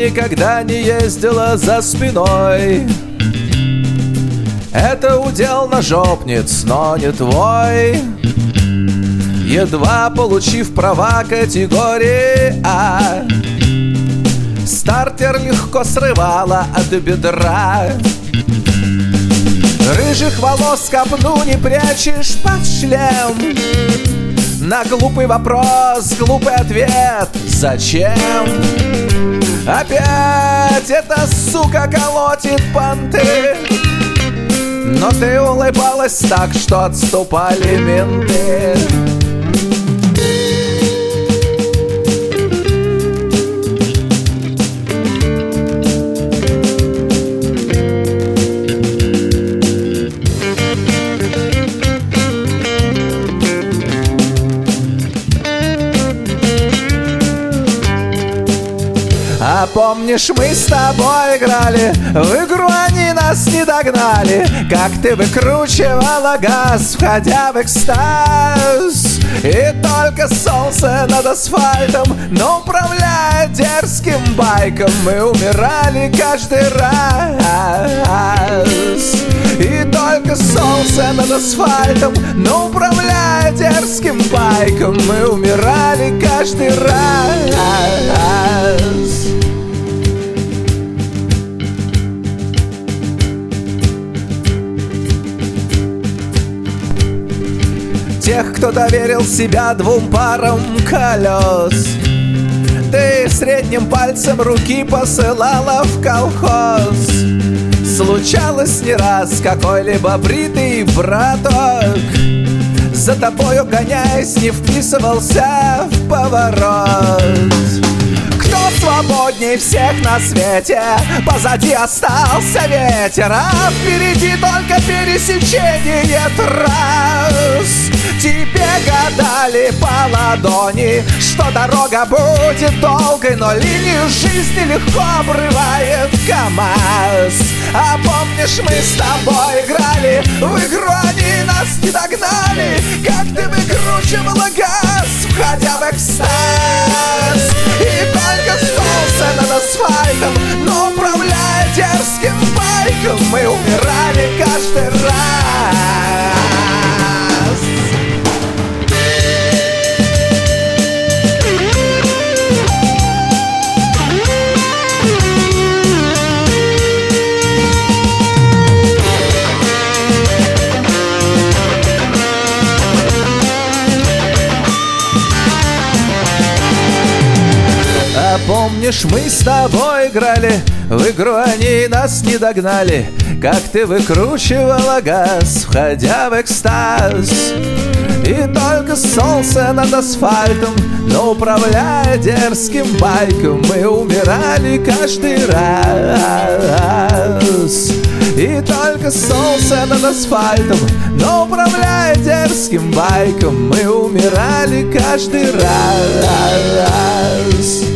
никогда не ездила за спиной. Это удел ножопниц, но не твой. Едва получив права категории А, стартер легко срывала от бедра. Рыжих волос копну не прячешь под шлем. На глупый вопрос глупый ответ: зачем? Опять эта сука колотит понты, но ты улыбалась так, что отступали менты. А помнишь, мы с тобой играли в игру, они нас не догнали, как ты выкручивала газ, входя в экстаз. И только солнце над асфальтом, но управляя дерзким байком, мы умирали каждый раз. И только солнце над асфальтом, но управляя дерзким байком, мы умирали каждый раз. Тех, кто доверил себя двум парам колес, ты средним пальцем руки посылала в колхоз. Случалось не раз какой-либо бритый браток, за тобою гоняясь, не вписывался в поворот. Кто свободней всех на свете, позади остался ветер, а впереди только пересечение трасс. Тебе гадали по ладони, что дорога будет долгой, но линию жизни легко обрывает КамАЗ. А помнишь, мы с тобой играли в игру, они нас не догнали, как ты выкручивала газ, входя в экстаз. И только солнце над асфальтом, но управляя дерзким байком, мы умирали каждый раз. А помнишь, мы с тобой играли в игру, они нас не догнали, как ты выкручивала газ, входя в экстаз. И только солнце над асфальтом, но управляя дерзким байком, мы умирали каждый раз. И только солнце над асфальтом, но управляя дерзким байком, мы умирали каждый раз.